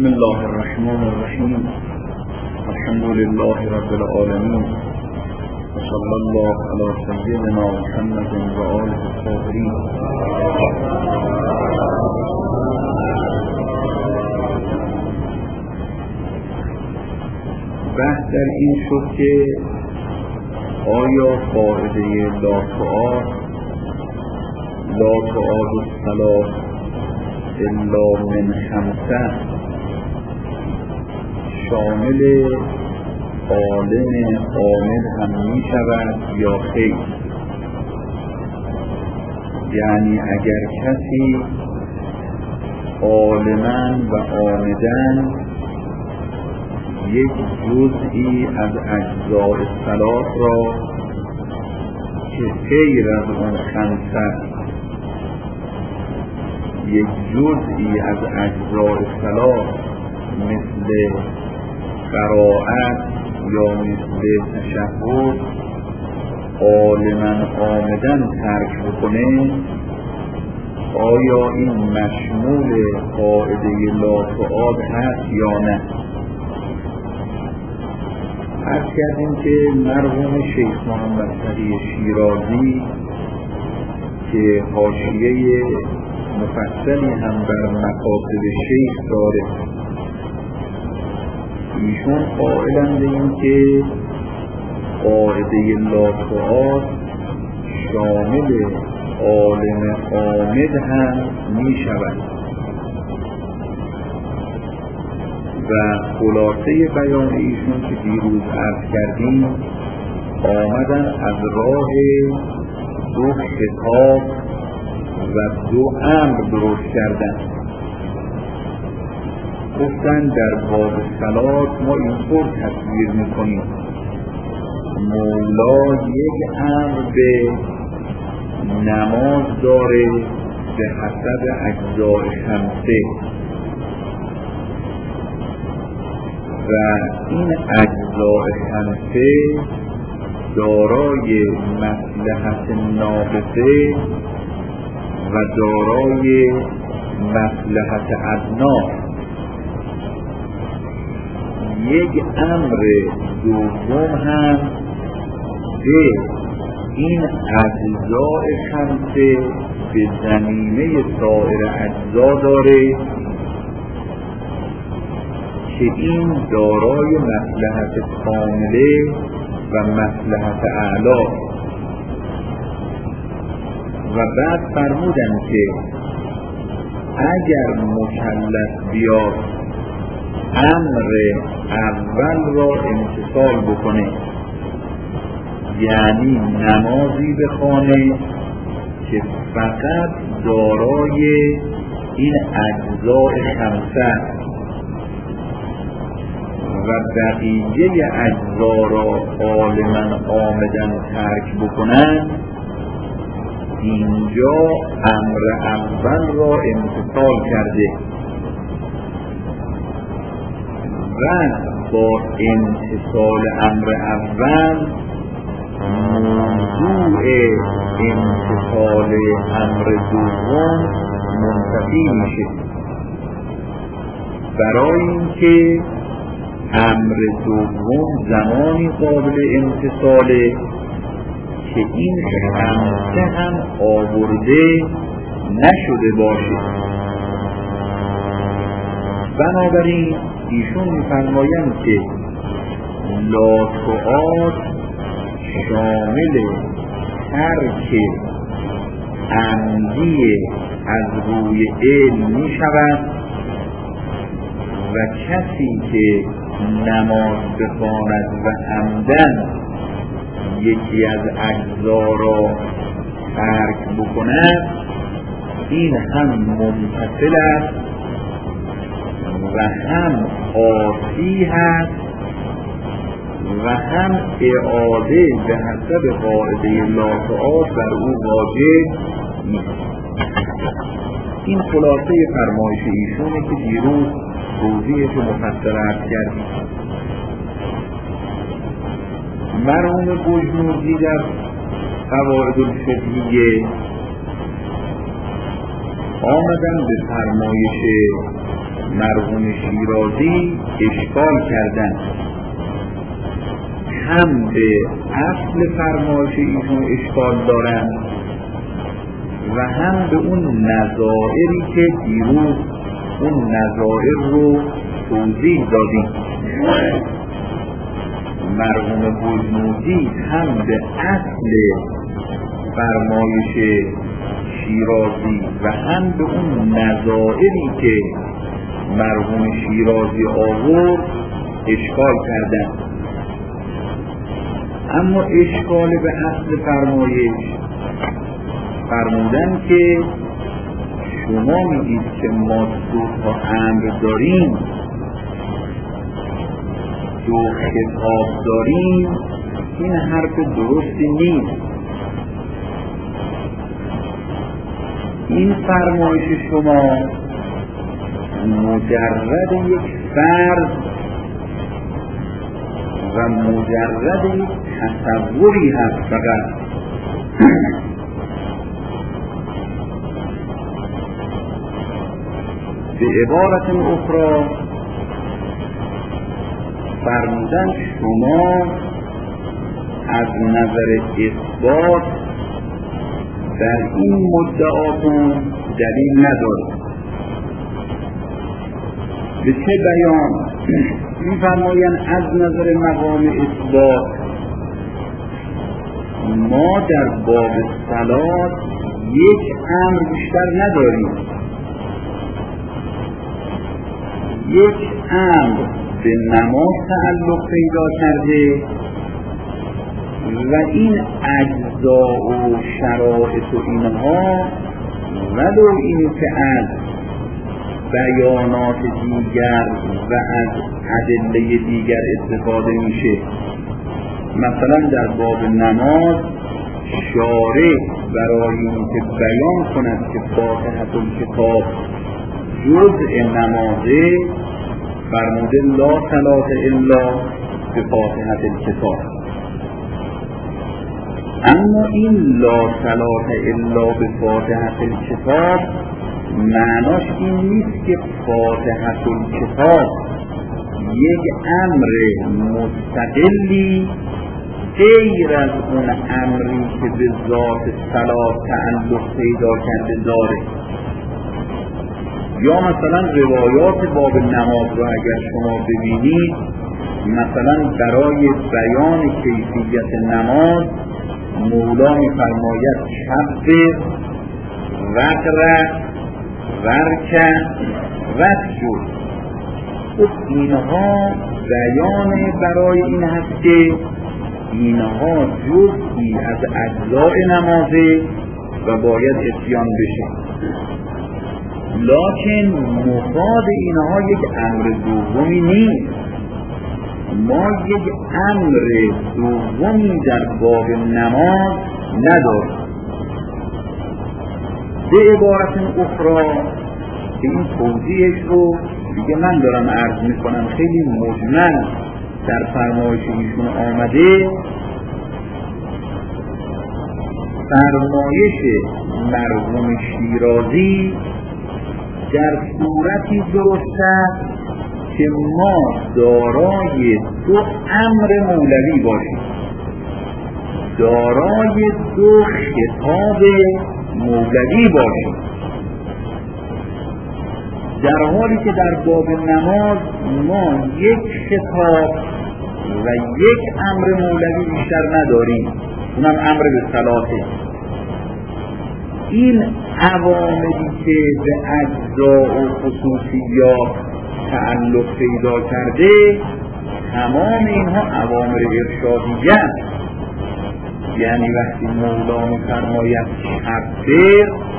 بسم الله الرحمن الرحیم. الحمد لله رب العالمین و صلی الله علی سیدنا محمد و آله الطاهرین. بحث در این شد که آیا قاعده لا تعاد الصلاة الا من خمسه شامل عالم عامل هم می شود یا خیر؟ یعنی اگر کسی عالماً و عامداً یک جزئی از اجزاء صلاة را که غیر از آن خمسه یک جزئی از اجزاء صلاة مثل قرائت یا مثل تشهد عالماً عامداً ترک بکنه، آیا این مشمول قاعده لا تعاد هست یا نه؟ عرض کردیم که مرحوم شیخ محمد تقی شیرازی که حاشیه مفصلی هم بر مکاتب شیخ داره، ایشون قائلند به این که قاعده لا تعاد شامل عالم عامد هم می شود و خلاصه بیان ایشون که دیروز عرض کردیم آمدن از راه دو خطاب و دو امر درست کردن. گفتن در باب صلات ما اینطور تصویر میکنیم مولا یک امر به نماز داره به حسب اجزاء خمسه و این اجزاء خمسه دارای مصلحت ناقصه و دارای مصلحت ادنا. یک امر دوم هم به این اجزاء خمسه به ضمیمه سایر اجزا داره که این دارای مصلحت کامله و مصلحت اعلا. و بعد فرمودن که اگر مکلف بیاد امر اول را امتثال بکنه، یعنی نمازی بخوانه که فقط دارای این اجزاء خمسه و بقیه اجزا را عالماً عامداً ترک بکنن، اینجا امر اول را امتثال کرده و با امتثال امر اول موضوع امتثال امر دوم منتفی میشه، برای اینکه امر دوم زمانی قابل امتثاله که این خمسه هم آورده نشده باشه. بنابراین ایشون می‌فرمایند که لا تعاد شامل ترک عمدی از روی علم می شود و کسی که نماز بخواند و عمدن یکی از اجزا را ترک بکند، این هم ممتثل است و هم عاصی هست و هم اعاده به حسب قاعده لا تعاد بر او واجب نیست. این خلاصه فرمایش ایشونه که دیروز توضیحش مفصل عرض کردیم. مرحوم بجنوردی در قواعد الفقهیه آمدن به فرمایش مرحوم شیرازی اشکال کردن، هم به اصل فرمایش ایشون اشکال دارن و هم به اون نظائری که دیروز اون نظائر رو توضیح دادیم. مرحوم بزنوزی هم به اصل فرمایش شیرازی و هم به اون نظائری که مرحوم شیرازی آورد اشکال کردن. اما اشکال به اصل فرمایش فرمودن که شما میگید که ما دو تا امر داریم، دو خطاب داریم، این حرف درستی نیست. این فرمایش شما مجرد یک فرض و مجرد یک تصوری هست فقط. به عبارت اخرى فرمودن شما از نظر اثبات در این مدعاتون دلیل ندارید. به چه بیان؟ می‌فرمایند از نظر مقام اثبات ما در باب صلات یک امر بیشتر نداریم. یک امر به نماز تعلق پیدا کرده و این اجزا و شرایط و اینها ولو اینی که از بیانات دیگر و از ادله دیگر استفاده میشه. مثلا در باب نماز شارع برای اینکه بیان کند که فاتحه الکتاب جزء نمازه فرموده لا صلاة الا بفاتحه الکتاب. اما این لا صلاة الا بفاتحه الکتاب معناش این نیست که فاتحه الکتاب یک امر مستقلی غیر از اون امری که به ذات صلات تعلق پیدا کرده داره. یا مثلا روایات باب نماز رو اگر شما ببینید، مثلا برای بیان کیفیت نماز مولا می‌فرماید کبر، وقر، ورکع، وسجد. خب اینها بیان برای این هست که اینها جزئی از اجزاء نمازه و باید اتیان بشه، لکن مفاد اینها یک امر دومی نیست. ما یک امر دومی در باب نماز نداریم. به عبارت اخرى که این توضیحش رو دیگه من دارم عرض میکنم، خیلی مجمل در فرمایش ایشون آمده. فرمایش مرحوم شیرازی در صورتی درست است که ما دارای دو امر مولوی باشیم، دارای دو خطاب مولوی باشیم، در حالی که در باب نماز ما یک خطاب و یک امر مولوی بیشتر نداریم، اونم امر به صلاته. این عواملی که به اجزا و خصوصیات تعلق پیدا کرده تمام اینها اوامر ارشادیه. یعنی وقتی مولا می‌فرماید کبر،